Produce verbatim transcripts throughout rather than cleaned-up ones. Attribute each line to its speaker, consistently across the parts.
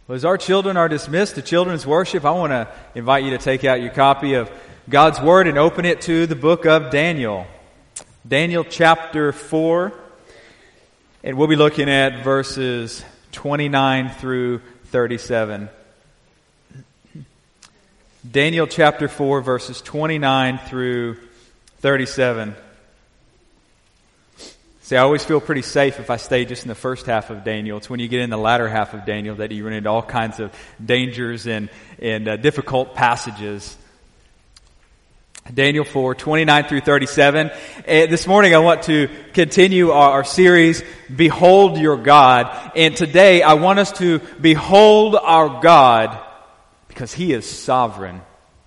Speaker 1: Well, as our children are dismissed to children's worship, I want to invite you to take out your copy of God's Word and open it to the book of Daniel. Daniel chapter four. And we'll be looking at verses twenty-nine through thirty-seven. Daniel chapter four, verses twenty-nine through thirty-seven. See, I always feel pretty safe if I stay just in the first half of Daniel. It's when you get in the latter half of Daniel that you run into all kinds of dangers and, and uh, difficult passages. Daniel four, twenty-nine through thirty-seven. And this morning I want to continue our, our series, Behold Your God. And today I want us to behold our God because He is sovereign.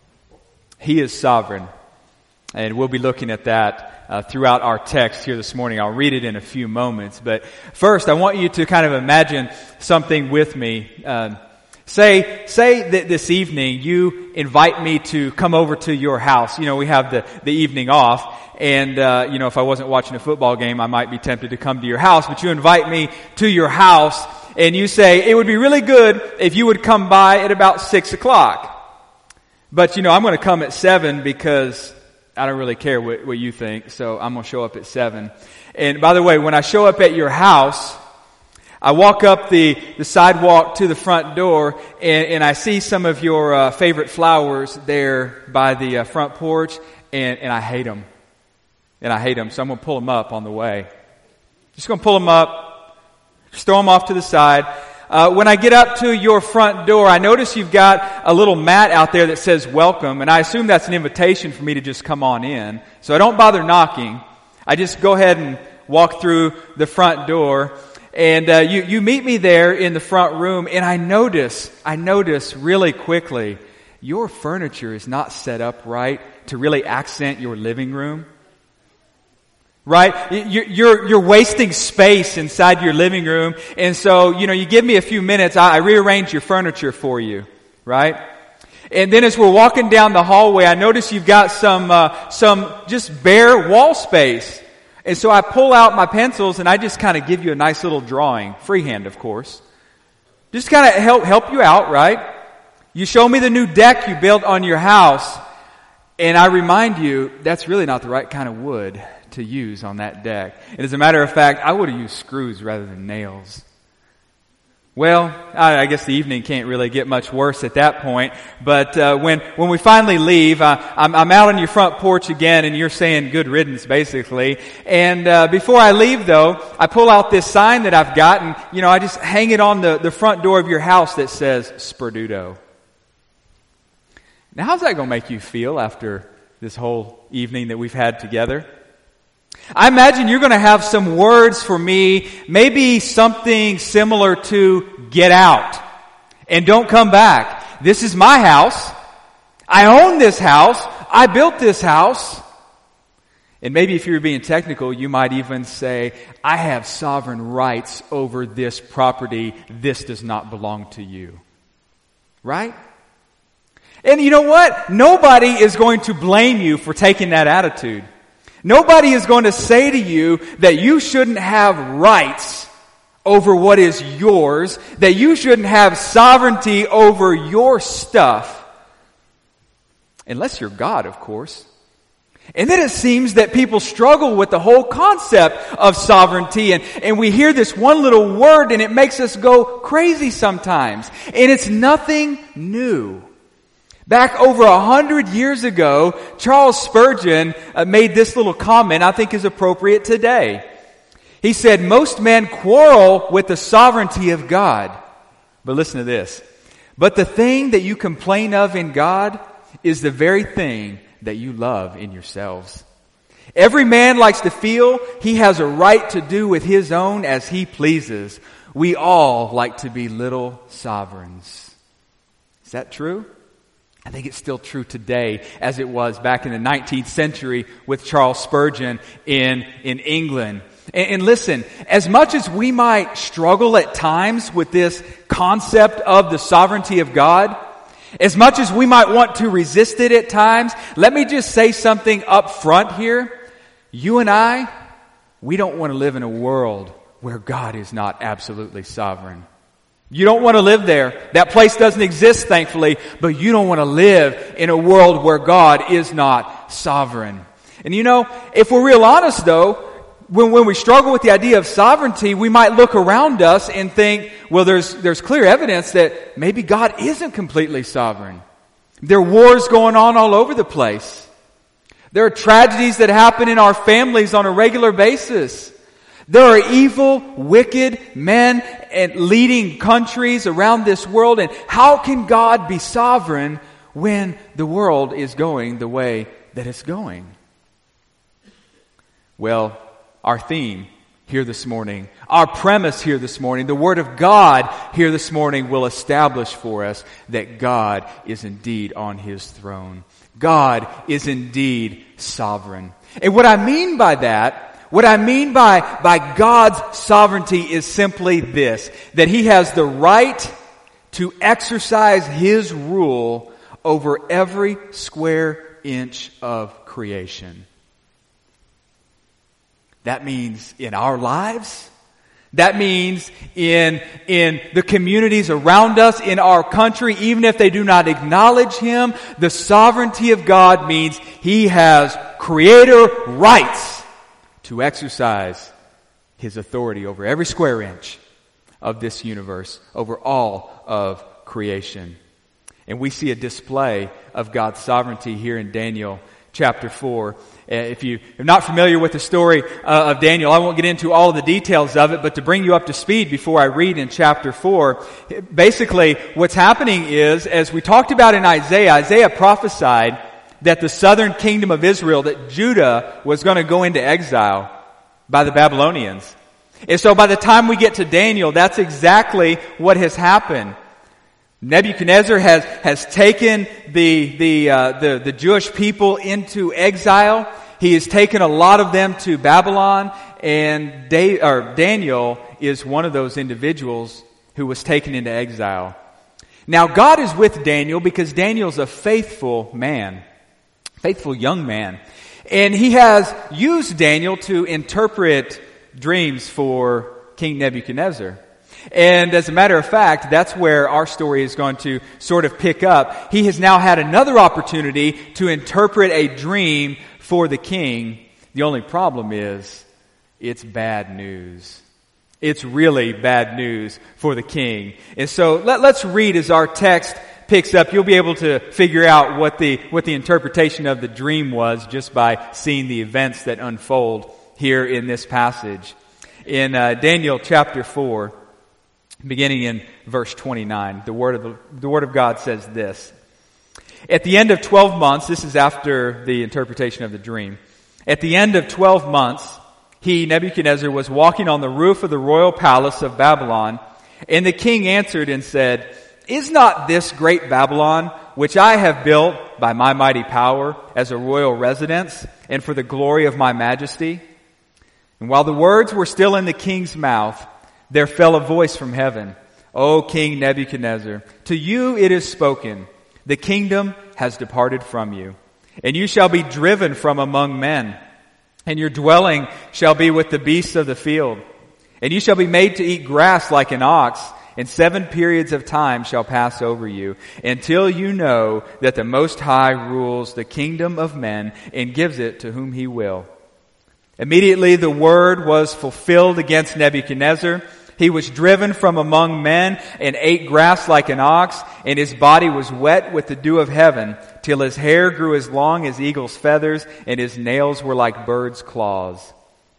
Speaker 1: He is sovereign. And we'll be looking at that Uh, throughout our text here this morning. I'll read it in a few moments. But first, I want you to kind of imagine something with me. Uh, say, say that this evening you invite me to come over to your house. You know, we have the, the evening off. And, uh, you know, if I wasn't watching a football game, I might be tempted to come to your house. But you invite me to your house and you say, it would be really good if you would come by at about six o'clock. But, you know, I'm going to come at seven because I don't really care what, what you think, so I'm going to show up at seven. And by the way, when I show up at your house, I walk up the, the sidewalk to the front door, and, and I see some of your uh, favorite flowers there by the uh, front porch, and, and I hate them. And I hate them, so I'm going to pull them up on the way. Just going to pull them up, just throw them off to the side. Uh, when I get up to your front door, I notice you've got a little mat out there that says welcome, and I assume that's an invitation for me to just come on in. So I don't bother knocking. I just go ahead and walk through the front door, and uh, you, you meet me there in the front room, and I notice, I notice really quickly, your furniture is not set up right to really accent your living room. Right? You're, you're wasting space inside your living room. And so, you know, you give me a few minutes, I rearrange your furniture for you. Right? And then as we're walking down the hallway, I notice you've got some, uh, some just bare wall space. And so I pull out my pencils and I just kind of give you a nice little drawing. Freehand, of course. Just kind of help, help you out, right? You show me the new deck you built on your house. And I remind you, that's really not the right kind of wood to use on that deck. And as a matter of fact, I would have used screws rather than nails. Well, I, I guess the evening can't really get much worse at that point. But uh, when when we finally leave, uh, I'm, I'm out on your front porch again, and you're saying good riddance, basically. And uh, before I leave, though, I pull out this sign that I've got, and you know, I just hang it on the, the front door of your house that says Sperduto. Now, how's that going to make you feel after this whole evening that we've had together? I imagine you're going to have some words for me, maybe something similar to get out and don't come back. This is my house. I own this house. I built this house. And maybe if you're being technical, you might even say, I have sovereign rights over this property. This does not belong to you. Right? And you know what? Nobody is going to blame you for taking that attitude. Nobody is going to say to you that you shouldn't have rights over what is yours, that you shouldn't have sovereignty over your stuff. Unless you're God, of course. And then it seems that people struggle with the whole concept of sovereignty, and, and we hear this one little word and it makes us go crazy sometimes. And it's nothing new. Back over a hundred years ago, Charles Spurgeon uh, made this little comment I think is appropriate today. He said, most men quarrel with the sovereignty of God. But listen to this. But the thing that you complain of in God is the very thing that you love in yourselves. Every man likes to feel he has a right to do with his own as he pleases. We all like to be little sovereigns. Is that true? I think it's still true today as it was back in the nineteenth century with Charles Spurgeon in, in England. And, and listen, as much as we might struggle at times with this concept of the sovereignty of God, as much as we might want to resist it at times, let me just say something up front here. You and I, we don't want to live in a world where God is not absolutely sovereign. You don't want to live there. That place doesn't exist, thankfully, but you don't want to live in a world where God is not sovereign. And you know, if we're real honest though, when, when we struggle with the idea of sovereignty, we might look around us and think, well, there's, there's clear evidence that maybe God isn't completely sovereign. There are wars going on all over the place. There are tragedies that happen in our families on a regular basis. There are evil, wicked men and leading countries around this world. And how can God be sovereign when the world is going the way that it's going? Well, our theme here this morning, our premise here this morning, the Word of God here this morning will establish for us that God is indeed on His throne. God is indeed sovereign. And what I mean by that, what I mean by, by God's sovereignty is simply this, that He has the right to exercise His rule over every square inch of creation. That means in our lives. That means in, in the communities around us, in our country, even if they do not acknowledge Him, the sovereignty of God means He has creator rights to exercise His authority over every square inch of this universe, over all of creation. And we see a display of God's sovereignty here in Daniel chapter four. If you are not familiar with the story uh, of Daniel, I won't get into all of the details of it, but to bring you up to speed before I read in chapter four, basically what's happening is, as we talked about in Isaiah, Isaiah prophesied that the southern kingdom of Israel, that Judah was going to go into exile by the Babylonians. And so by the time we get to Daniel, that's exactly what has happened. Nebuchadnezzar has, has taken the, the, uh, the, the Jewish people into exile. He has taken a lot of them to Babylon, and Da- or Daniel is one of those individuals who was taken into exile. Now God is with Daniel because Daniel's a faithful man. Faithful young man. And he has used Daniel to interpret dreams for King Nebuchadnezzar. And as a matter of fact, that's where our story is going to sort of pick up. He has now had another opportunity to interpret a dream for the king. The only problem is, it's bad news. It's really bad news for the king. And so let, let's read as our text picks up. You'll be able to figure out what the what the interpretation of the dream was just by seeing the events that unfold here in this passage. In uh, Daniel chapter four, beginning in verse twenty-nine, the word of the, the word of God says this: At the end of twelve months, this is after the interpretation of the dream. At the end of twelve months, he, Nebuchadnezzar, was walking on the roof of the royal palace of Babylon, and the king answered and said, Is not this great Babylon, which I have built by my mighty power as a royal residence and for the glory of my majesty? And while the words were still in the king's mouth, there fell a voice from heaven, O King Nebuchadnezzar, to you it is spoken, the kingdom has departed from you, and you shall be driven from among men, and your dwelling shall be with the beasts of the field, and you shall be made to eat grass like an ox, and seven periods of time shall pass over you, until you know that the Most High rules the kingdom of men and gives it to whom he will. Immediately the word was fulfilled against Nebuchadnezzar. He was driven from among men and ate grass like an ox, and his body was wet with the dew of heaven, till his hair grew as long as eagle's feathers, and his nails were like birds' claws.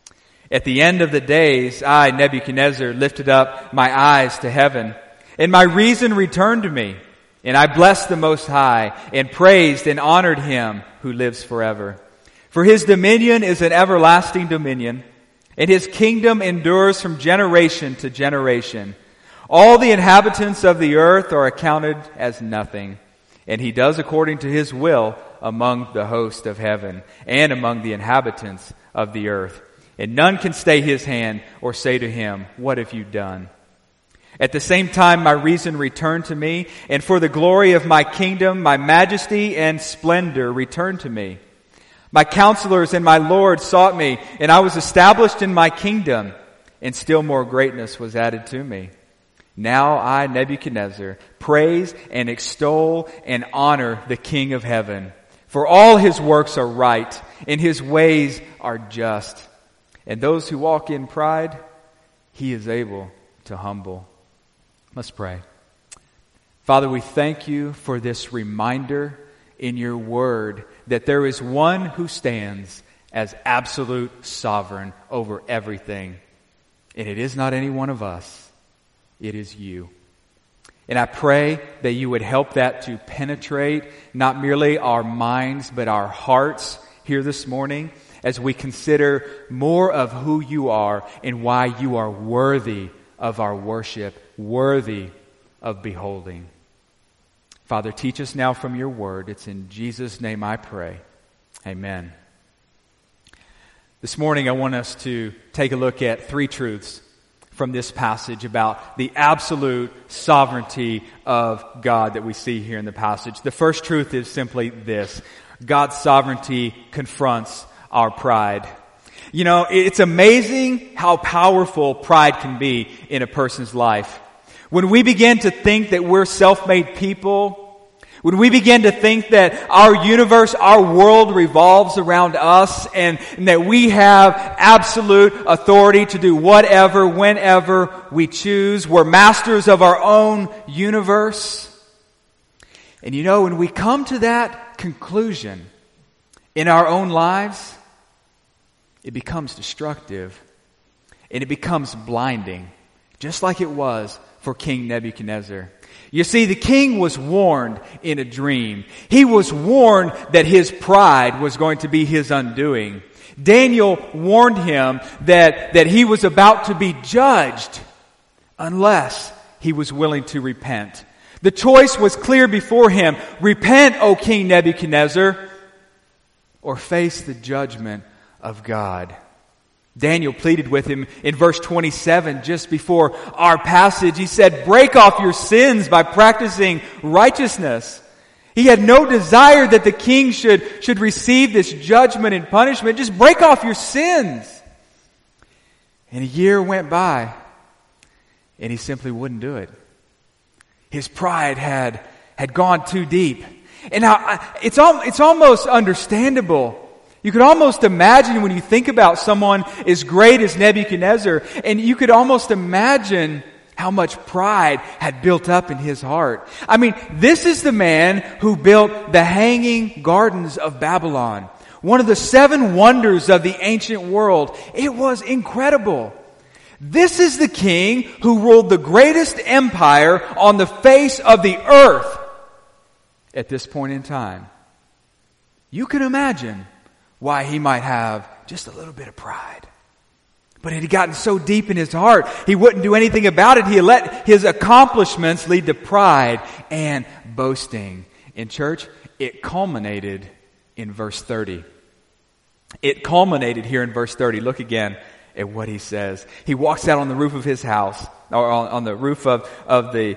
Speaker 1: At the end of the days, I, Nebuchadnezzar, lifted up my eyes to heaven, and my reason returned to me, and I blessed the Most High, and praised and honored him who lives forever. For his dominion is an everlasting dominion, and his kingdom endures from generation to generation. All the inhabitants of the earth are accounted as nothing, and he does according to his will among the host of heaven and among the inhabitants of the earth. And none can stay his hand or say to him, What have you done? At the same time, my reason returned to me, and for the glory of my kingdom, my majesty and splendor returned to me. My counselors and my Lord sought me, and I was established in my kingdom, and still more greatness was added to me. Now I, Nebuchadnezzar, praise and extol and honor the King of heaven. For all his works are right, and his ways are just. And those who walk in pride, he is able to humble. Let's pray. Father, we thank you for this reminder in your word that there is one who stands as absolute sovereign over everything. And it is not any one of us. It is you. And I pray that you would help that to penetrate not merely our minds, but our hearts here this morning as we consider more of who you are and why you are worthy of our worship, worthy of beholding. Father, teach us now from your word. It's in Jesus' name I pray. Amen. This morning I want us to take a look at three truths from this passage about the absolute sovereignty of God that we see here in the passage. The first truth is simply this: God's sovereignty confronts our pride. You know, it's amazing how powerful pride can be in a person's life. When we begin to think that we're self-made people, when we begin to think that our universe, our world revolves around us and, and that we have absolute authority to do whatever, whenever we choose, we're masters of our own universe. And you know, when we come to that conclusion in our own lives, it becomes destructive and it becomes blinding, just like it was for King Nebuchadnezzar. You see, the king was warned in a dream. He was warned that his pride was going to be his undoing. Daniel warned him that, that he was about to be judged unless he was willing to repent. The choice was clear before him. Repent, O King Nebuchadnezzar, or face the judgment of God. Daniel pleaded with him in verse twenty-seven, just before our passage. He said, break off your sins by practicing righteousness. He had no desire that the king should, should receive this judgment and punishment. Just break off your sins. And a year went by, and he simply wouldn't do it. His pride had, had gone too deep. And now, it's, al- it's almost understandable. You could almost imagine when you think about someone as great as Nebuchadnezzar, and you could almost imagine how much pride had built up in his heart. I mean, this is the man who built the Hanging Gardens of Babylon, one of the seven wonders of the ancient world. It was incredible. This is the king who ruled the greatest empire on the face of the earth at this point in time. You can imagine why he might have just a little bit of pride. But it had gotten so deep in his heart, he wouldn't do anything about it. He let his accomplishments lead to pride and boasting. In church, it culminated in verse thirty. It culminated here in verse thirty. Look again at what he says. He walks out on the roof of his house, or on, on the roof of, of the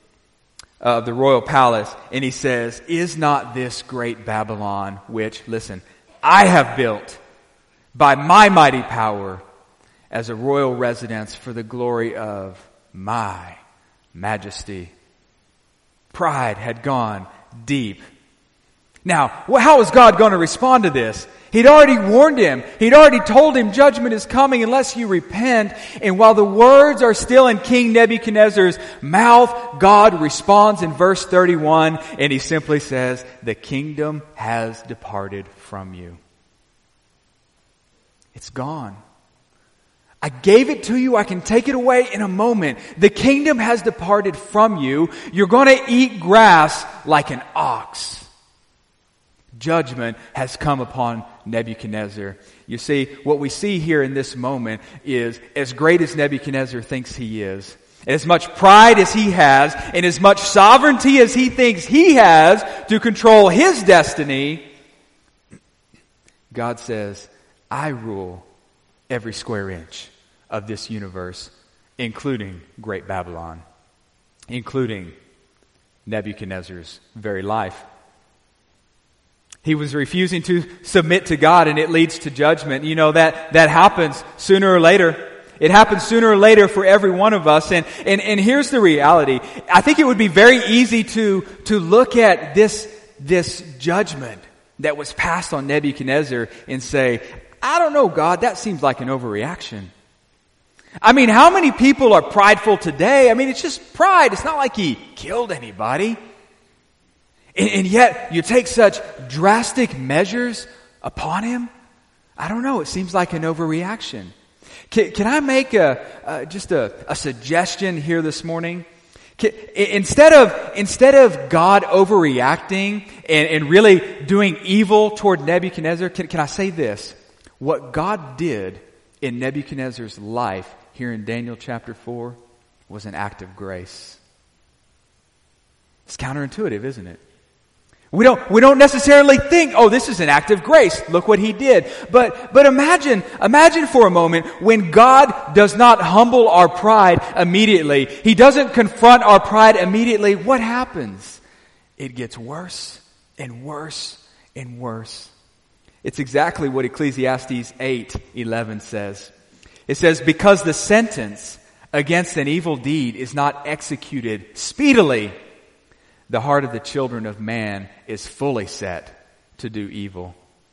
Speaker 1: of the royal palace, and he says, is not this great Babylon, which, listen, I have built by my mighty power as a royal residence for the glory of my majesty. Pride had gone deep. Now, how is God going to respond to this? He'd already warned him. He'd already told him judgment is coming unless you repent. And while the words are still in King Nebuchadnezzar's mouth, God responds in verse thirty-one, and he simply says, the kingdom has departed from you. It's gone. I gave it to you. I can take it away in a moment. The kingdom has departed from you. You're going to eat grass like an ox. Judgment has come upon Nebuchadnezzar. You see, what we see here in this moment is, as great as Nebuchadnezzar thinks he is, and as much pride as he has, and as much sovereignty as he thinks he has to control his destiny, God says, I rule every square inch of this universe, including Great Babylon, including Nebuchadnezzar's very life. He was refusing to submit to God, and it leads to judgment. You know, that, that happens sooner or later. It happens sooner or later for every one of us. And, and, and here's the reality. I think it would be very easy to, to look at this, this judgment that was passed on Nebuchadnezzar and say, I don't know, God, that seems like an overreaction. I mean, how many people are prideful today? I mean, it's just pride. It's not like he killed anybody. And, and yet, you take such drastic measures upon him? I don't know. It seems like an overreaction. Can, can I make a, uh, just a, a suggestion here this morning? Can, instead of, instead of God overreacting and, and really doing evil toward Nebuchadnezzar, can, can I say this? What God did in Nebuchadnezzar's life here in Daniel chapter four was an act of grace. It's counterintuitive, isn't it? We don't, we don't necessarily think, oh, this is an act of grace. Look what he did. But, but imagine, imagine for a moment when God does not humble our pride immediately. He doesn't confront our pride immediately. What happens? It gets worse and worse and worse. It's exactly what Ecclesiastes eight eleven says. It says, because the sentence against an evil deed is not executed speedily, the heart of the children of man is fully set to do evil.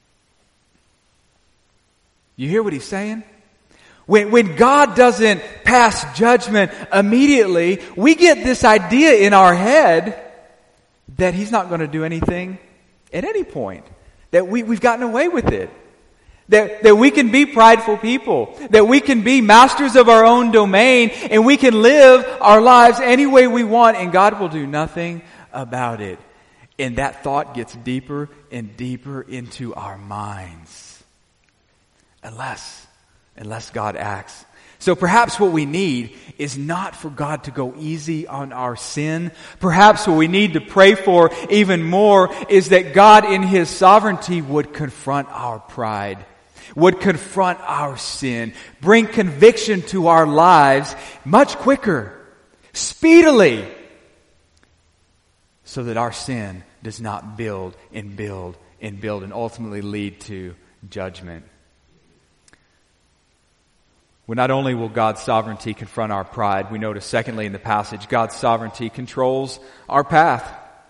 Speaker 1: You hear what he's saying? When, when God doesn't pass judgment immediately, we get this idea in our head that he's not going to do anything at any point. That we, we've gotten away with it. That, that we can be prideful people. That we can be masters of our own domain and we can live our lives any way we want and God will do nothing about it. And that thought gets deeper and deeper into our minds. Unless, unless God acts. So perhaps what we need is not for God to go easy on our sin. Perhaps what we need to pray for even more is that God in His sovereignty would confront our pride, would confront our sin, bring conviction to our lives much quicker, speedily, so that our sin does not build and build and build and ultimately lead to judgment. Well, not only will God's sovereignty confront our pride, we notice secondly in the passage, God's sovereignty controls our path.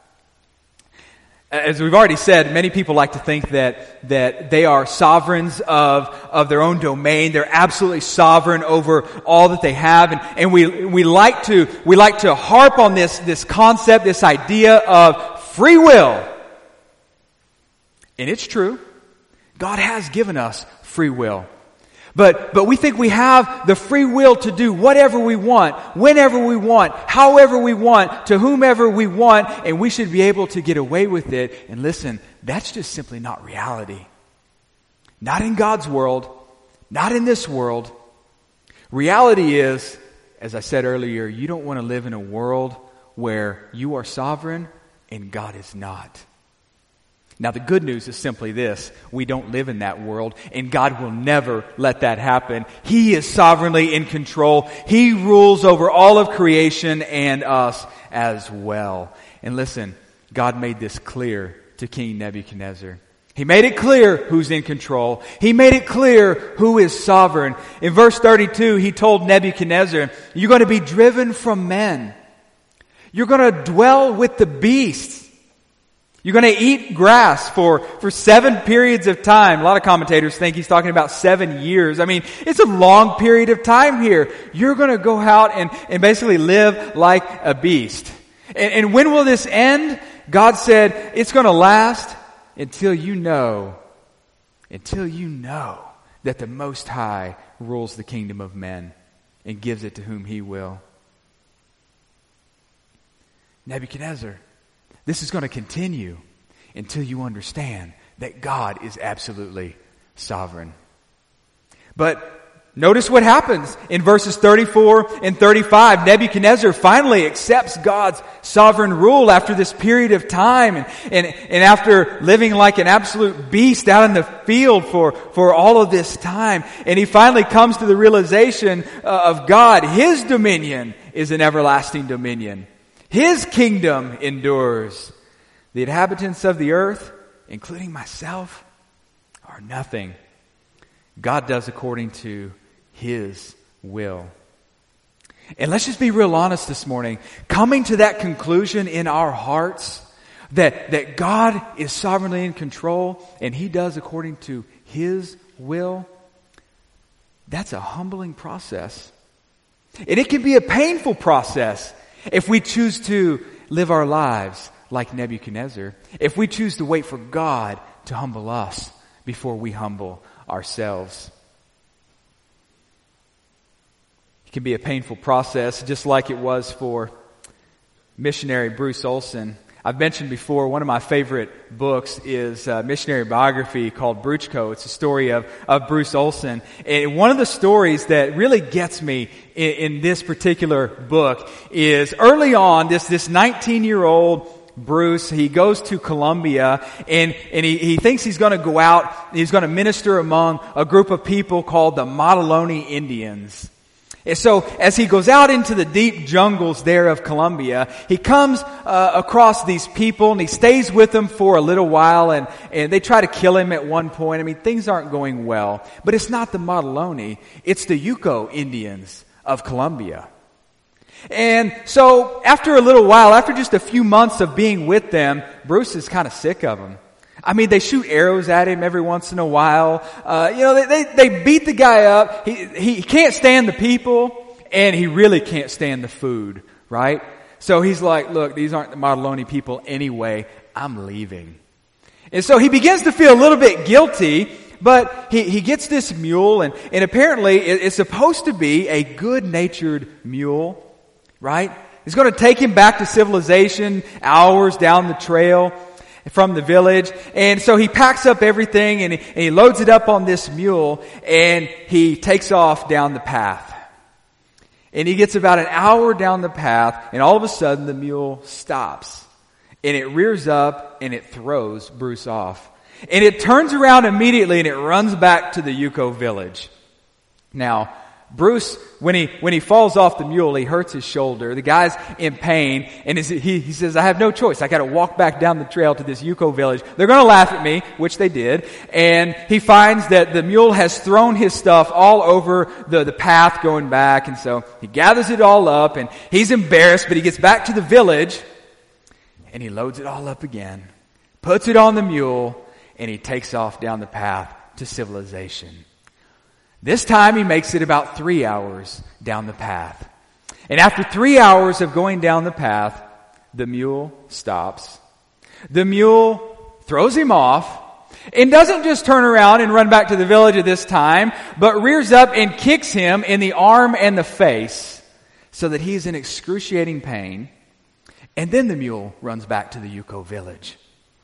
Speaker 1: As we've already said, many people like to think that, that they are sovereigns of, of their own domain. They're absolutely sovereign over all that they have. And, and we, we like to, we like to harp on this, this concept, this idea of free will. And it's true. God has given us free will. But, but we think we have the free will to do whatever we want, whenever we want, however we want, to whomever we want, and we should be able to get away with it. And listen, that's just simply not reality. Not in God's world, not in this world. Reality is, as I said earlier, you don't want to live in a world where you are sovereign and God is not. Now the good news is simply this. We don't live in that world and God will never let that happen. He is sovereignly in control. He rules over all of creation and us as well. And listen, God made this clear to King Nebuchadnezzar. He made it clear who's in control. He made it clear who is sovereign. In verse thirty-two, he told Nebuchadnezzar, you're going to be driven from men. You're going to dwell with the beasts. You're going to eat grass for, for seven periods of time. A lot of commentators think he's talking about seven years. I mean, it's a long period of time here. You're going to go out and, and basically live like a beast. And, and when will this end? God said, it's going to last until you know, until you know that the Most High rules the kingdom of men and gives it to whom He will. Nebuchadnezzar, this is going to continue until you understand that God is absolutely sovereign. But notice what happens in verses thirty-four and thirty-five. Nebuchadnezzar finally accepts God's sovereign rule after this period of time and, and, and after living like an absolute beast out in the field for, for all of this time. And he finally comes to the realization of God. His dominion is an everlasting dominion. His kingdom endures. The inhabitants of the earth, including myself, are nothing. God does according to His will. And let's just be real honest this morning. Coming to that conclusion in our hearts that, that God is sovereignly in control and He does according to His will, that's a humbling process. And it can be a painful process if we choose to live our lives like Nebuchadnezzar, if we choose to wait for God to humble us before we humble ourselves. It can be a painful process, just like it was for missionary Bruce Olson. I've mentioned before, one of my favorite books is a missionary biography called Bruchko. It's a story of, of Bruce Olson. And one of the stories that really gets me in, in this particular book is early on, this, this nineteen-year-old Bruce, he goes to Colombia and, and he, he thinks he's going to go out, he's going to minister among a group of people called the Mataloni Indians. And so, as he goes out into the deep jungles there of Colombia, he comes uh, across these people and he stays with them for a little while and, and they try to kill him at one point. I mean, things aren't going well. But it's not the Mataloni, it's the Yuko Indians of Colombia. And so, after a little while, after just a few months of being with them, Bruce is kind of sick of them. I mean, they shoot arrows at him every once in a while. Uh, you know, they, they, they beat the guy up. He, he can't stand the people, and he really can't stand the food, right? So he's like, look, these aren't the Mataloni people anyway. I'm leaving. And so he begins to feel a little bit guilty, but he, he gets this mule, and, and apparently it, it's supposed to be a good-natured mule, right? He's going to take him back to civilization, hours down the trail from the village. And so he packs up everything and he, and he loads it up on this mule and he takes off down the path. And he gets about an hour down the path and all of a sudden the mule stops and it rears up and it throws Bruce off. And it turns around immediately and it runs back to the Yuko village. Now, Bruce, when he when he falls off the mule, he hurts his shoulder. The guy's in pain, and he, he says, I have no choice. I got to walk back down the trail to this Yuko village. They're going to laugh at me, which they did. And he finds that the mule has thrown his stuff all over the, the path going back. And so he gathers it all up, and he's embarrassed, but he gets back to the village, and he loads it all up again, puts it on the mule, and he takes off down the path to civilization. This time he makes it about three hours down the path. And after three hours of going down the path, the mule stops. The mule throws him off and doesn't just turn around and run back to the village at this time, but rears up and kicks him in the arm and the face so that he's in excruciating pain. And then the mule runs back to the Yuko village.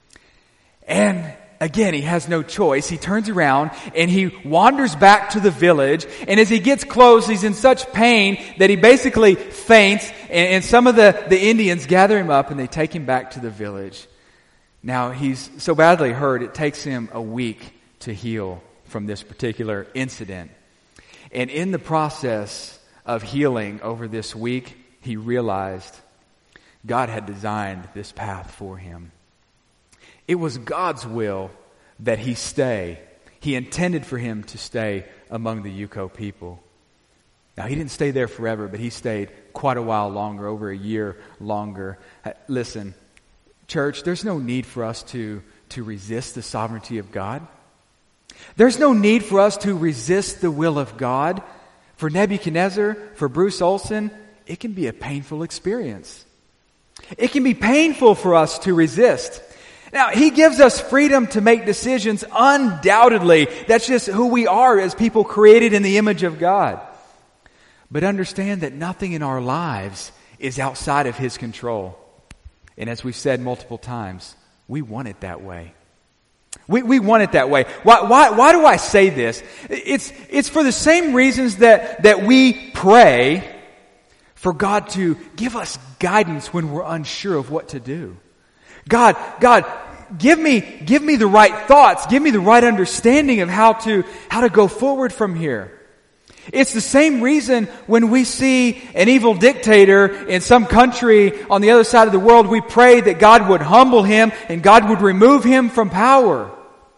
Speaker 1: And again, he has no choice. He turns around and he wanders back to the village. And as he gets close, he's in such pain that he basically faints. And, and some of the, the Indians gather him up and they take him back to the village. Now, he's so badly hurt, it takes him a week to heal from this particular incident. And in the process of healing over this week, he realized God had designed this path for him. It was God's will that he stay. He intended for him to stay among the Yuko people. Now, he didn't stay there forever, but he stayed quite a while longer, over a year longer. Listen, church, there's no need for us to, to resist the sovereignty of God. There's no need for us to resist the will of God. For Nebuchadnezzar, for Bruce Olson, it can be a painful experience. It can be painful for us to resist. Now, he gives us freedom to make decisions, undoubtedly. That's just who we are as people created in the image of God. But understand that nothing in our lives is outside of His control. And as we've said multiple times, we want it that way. We, we want it that way. Why, why, why do I say this? It's, it's for the same reasons that, that we pray for God to give us guidance when we're unsure of what to do. God, God, give me, give me the right thoughts. Give me the right understanding of how to, how to go forward from here. It's the same reason when we see an evil dictator in some country on the other side of the world, we pray that God would humble him and God would remove him from power.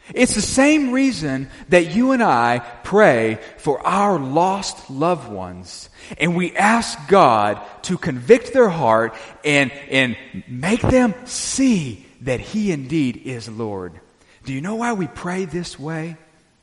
Speaker 1: It's the same reason that you and I pray for our lost loved ones. And we ask God to convict their heart and, and make them see that He indeed is Lord. Do you know why we pray this way?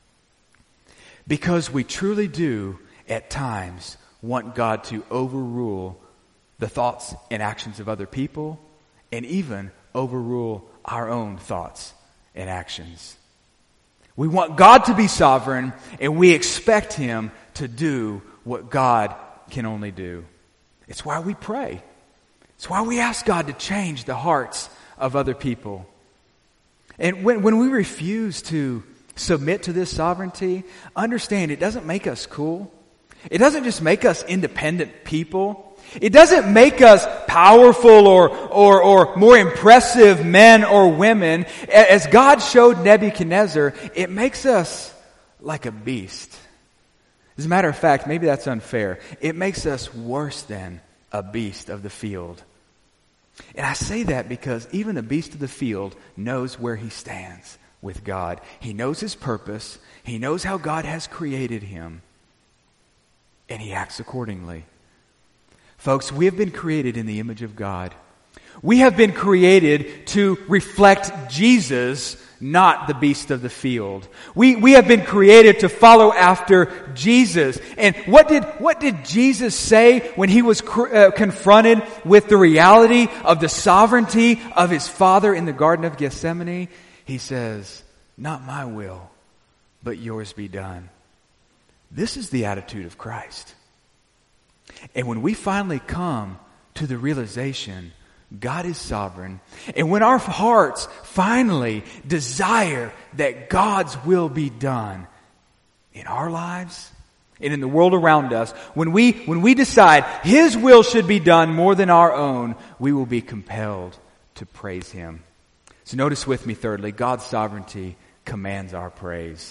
Speaker 1: Because we truly do, at times, want God to overrule the thoughts and actions of other people, and even overrule our own thoughts and actions. We want God to be sovereign, and we expect Him to do what God can only do. It's why we pray. It's why we ask God to change the hearts of other people. And when, when we refuse to submit to this sovereignty, understand it doesn't make us cool. It doesn't just make us independent people. It doesn't make us powerful or, or, or more impressive men or women. As God showed Nebuchadnezzar, it makes us like a beast. As a matter of fact, maybe that's unfair. It makes us worse than a beast of the field. And I say that because even the beast of the field knows where he stands with God. He knows his purpose. He knows how God has created him. And he acts accordingly. Folks, we have been created in the image of God. We have been created to reflect Jesus, not the beast of the field. We, we have been created to follow after Jesus. And what did, what did Jesus say when he was cr- uh, confronted with the reality of the sovereignty of his Father in the Garden of Gethsemane? He says, "Not my will, but yours be done." This is the attitude of Christ. And when we finally come to the realization God is sovereign, and when our hearts finally desire that God's will be done in our lives and in the world around us, when we, when we decide His will should be done more than our own, we will be compelled to praise Him. So notice with me, thirdly, God's sovereignty commands our praise.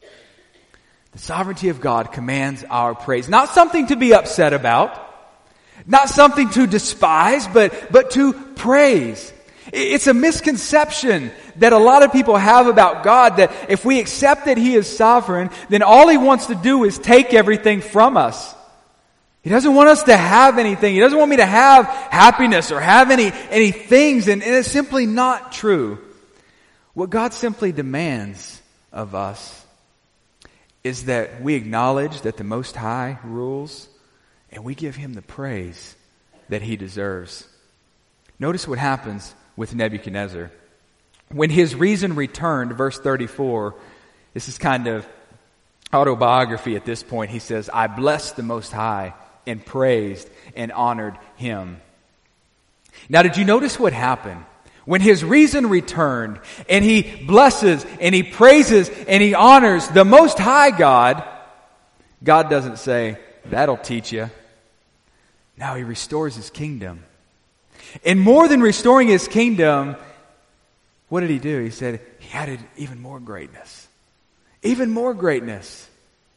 Speaker 1: The sovereignty of God commands our praise. Not something to be upset about. Not something to despise, but, but to praise. It's a misconception that a lot of people have about God, that if we accept that He is sovereign, then all He wants to do is take everything from us. He doesn't want us to have anything. He doesn't want me to have happiness or have any, any things, and, and it's simply not true. What God simply demands of us is that we acknowledge that the Most High rules, and we give Him the praise that He deserves. Notice what happens with Nebuchadnezzar. When his reason returned, verse thirty-four, this is kind of autobiography at this point. He says, "I blessed the Most High and praised and honored Him." Now, did you notice what happened? When his reason returned, and he blesses, and he praises, and he honors the Most High God, God doesn't say, "That'll teach you." Now He restores His kingdom. And more than restoring His kingdom, what did He do? He said He added even more greatness. Even more greatness.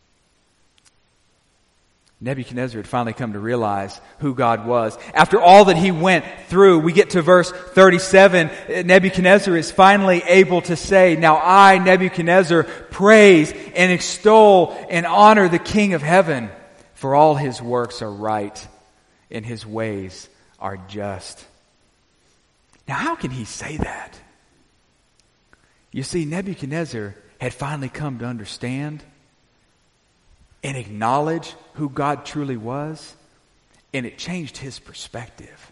Speaker 1: Nebuchadnezzar had finally come to realize who God was. After all that he went through, we get to verse thirty-seven. Nebuchadnezzar is finally able to say, "Now I, Nebuchadnezzar, praise and extol and honor the King of heaven, for all His works are right and His ways are just." Now, how can he say that? You see, Nebuchadnezzar had finally come to understand and acknowledge who God truly was, and it changed his perspective.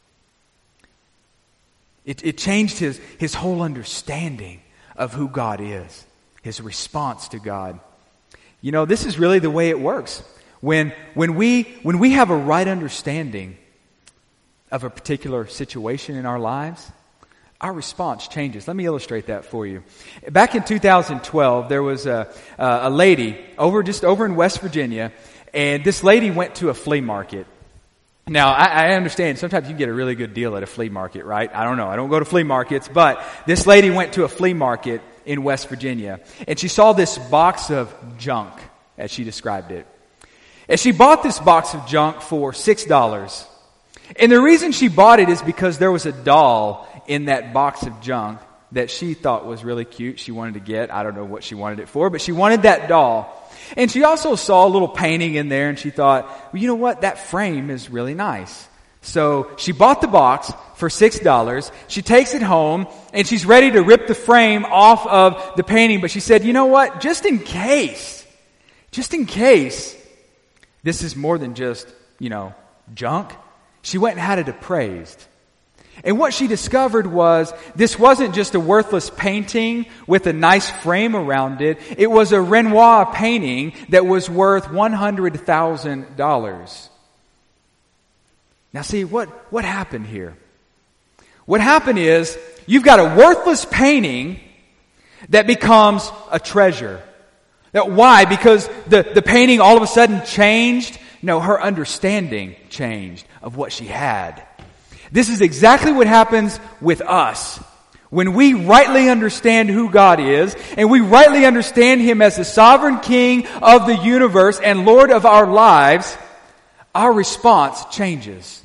Speaker 1: It, it changed his, his whole understanding of who God is, his response to God. You know, this is really the way it works. When, when, we, when we have a right understanding of a particular situation in our lives, our response changes. Let me illustrate that for you. Back in two thousand twelve, there was a, a lady over just over in West Virginia, and this lady went to a flea market. Now, I, I understand sometimes you can get a really good deal at a flea market, right? I don't know. I don't go to flea markets, but this lady went to a flea market in West Virginia, and she saw this box of junk, as she described it. And she bought this box of junk for six dollars. And the reason she bought it is because there was a doll in that box of junk that she thought was really cute. She wanted to get, I don't know what she wanted it for, but she wanted that doll. And she also saw a little painting in there, and she thought, well, you know what? That frame is really nice. So she bought the box for six dollars. She takes it home, and she's ready to rip the frame off of the painting. But she said, you know what? Just in case, just in case this is more than just, you know, junk, she went and had it appraised. And what she discovered was this wasn't just a worthless painting with a nice frame around it. It was a Renoir painting that was worth one hundred thousand dollars. Now see, what, what happened here? What happened is you've got a worthless painting that becomes a treasure. Now, why? Because the, the painting all of a sudden changed? No, her understanding changed of what she had. This is exactly what happens with us. When we rightly understand who God is, and we rightly understand Him as the sovereign King of the universe and Lord of our lives, our response changes.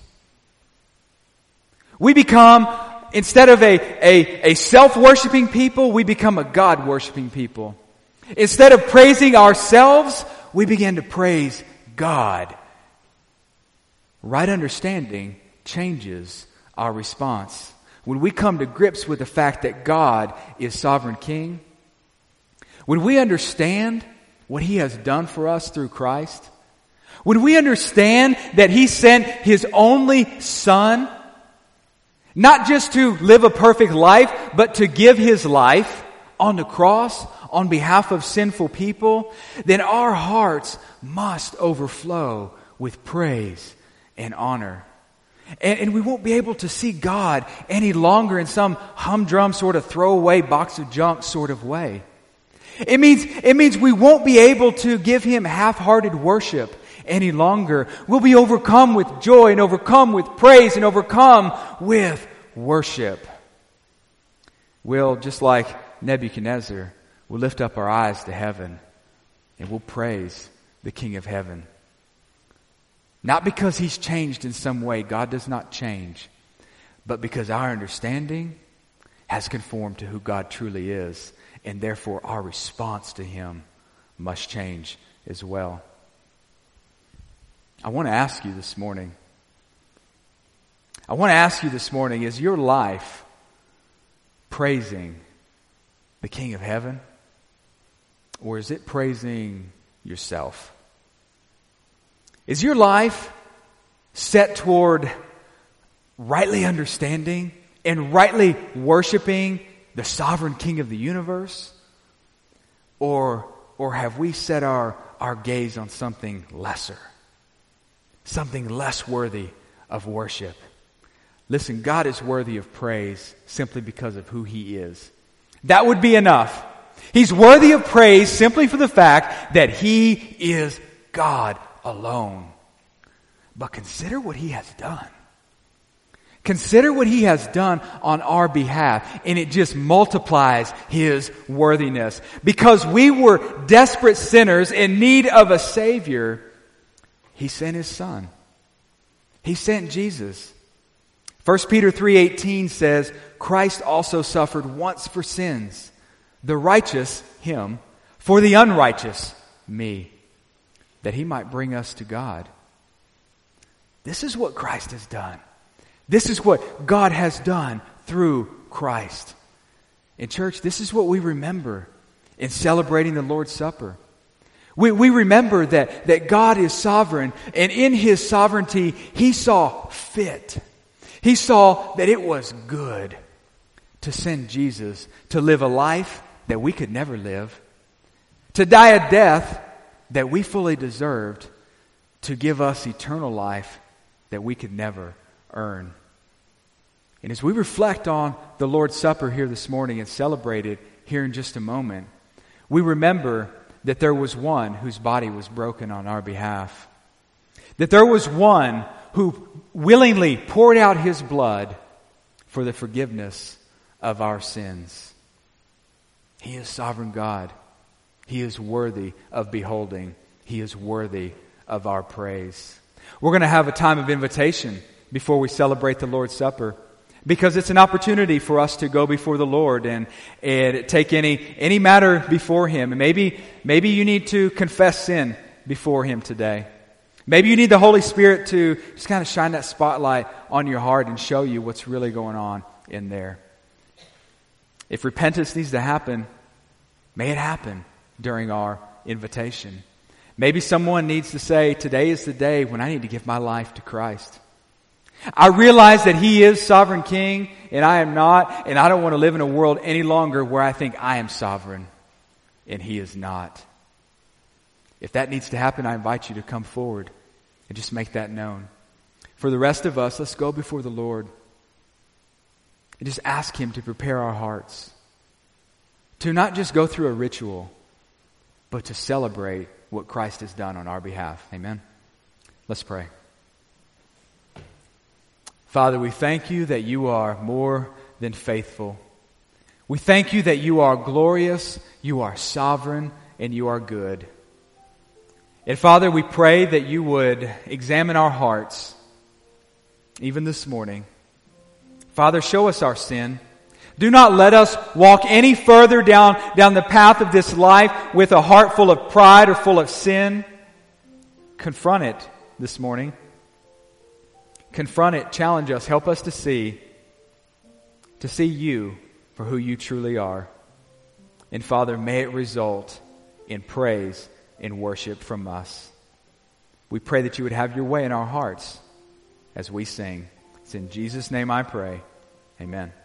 Speaker 1: We become, instead of a, a, a self-worshiping people, we become a God-worshiping people. Instead of praising ourselves, we begin to praise God. Right understanding changes our response. When we come to grips with the fact that God is sovereign King, when we understand what He has done for us through Christ, when we understand that He sent His only Son, not just to live a perfect life, but to give His life on the cross on behalf of sinful people, then our hearts must overflow with praise and honor. And, and we won't be able to see God any longer in some humdrum sort of throwaway box of junk sort of way. It means, it means we won't be able to give Him half-hearted worship any longer. We'll be overcome with joy and overcome with praise and overcome with worship. We'll, just like Nebuchadnezzar, we'll lift up our eyes to heaven and we'll praise the King of heaven. Not because He's changed in some way. God does not change. But because our understanding has conformed to who God truly is. And therefore our response to Him must change as well. I want to ask you this morning. I want to ask you this morning, is your life praising the King of heaven? Or is it praising yourself? Is your life set toward rightly understanding and rightly worshiping the sovereign King of the universe? Or, or have we set our, our gaze on something lesser? Something less worthy of worship? Listen, God is worthy of praise simply because of who He is. That would be enough. He's worthy of praise simply for the fact that He is God alone. But consider what He has done. Consider what He has done on our behalf, and it just multiplies His worthiness. Because we were desperate sinners in need of a Savior, He sent His Son. He sent Jesus. First Peter three eighteen says, Christ also suffered once for sins, the righteous, Him, for the unrighteous, me, that He might bring us to God. This is what Christ has done. This is what God has done through Christ. In church, this is what we remember in celebrating the Lord's Supper. We, we remember that, that God is sovereign, and in His sovereignty, He saw fit. He saw that it was good to send Jesus to live a life that we could never live, to die a death that we fully deserved, to give us eternal life that we could never earn. And as we reflect on the Lord's Supper here this morning and celebrate it here in just a moment, we remember that there was one whose body was broken on our behalf. That there was one who willingly poured out His blood for the forgiveness of our sins. He is sovereign God. He is worthy of beholding. He is worthy of our praise. We're going to have a time of invitation before we celebrate the Lord's Supper. Because it's an opportunity for us to go before the Lord and, and take any, any matter before Him. And maybe, maybe you need to confess sin before Him today. Maybe you need the Holy Spirit to just kind of shine that spotlight on your heart and show you what's really going on in there. If repentance needs to happen, may it happen during our invitation. Maybe someone needs to say, today is the day when I need to give my life to Christ. I realize that He is sovereign King and I am not, and I don't want to live in a world any longer where I think I am sovereign and He is not. If that needs to happen, I invite you to come forward and just make that known. For the rest of us, let's go before the Lord and just ask Him to prepare our hearts to not just go through a ritual, but to celebrate what Christ has done on our behalf. Amen. Let's pray. Father, we thank You that You are more than faithful. We thank You that You are glorious, You are sovereign, and You are good. And Father, we pray that You would examine our hearts, even this morning. Father, show us our sin. Do not let us walk any further down, down the path of this life with a heart full of pride or full of sin. Confront it this morning. Confront it, challenge us, help us to see, to see You for who You truly are. And Father, may it result in praise and worship from us. We pray that You would have Your way in our hearts as we sing. It's in Jesus' name I pray. Amen.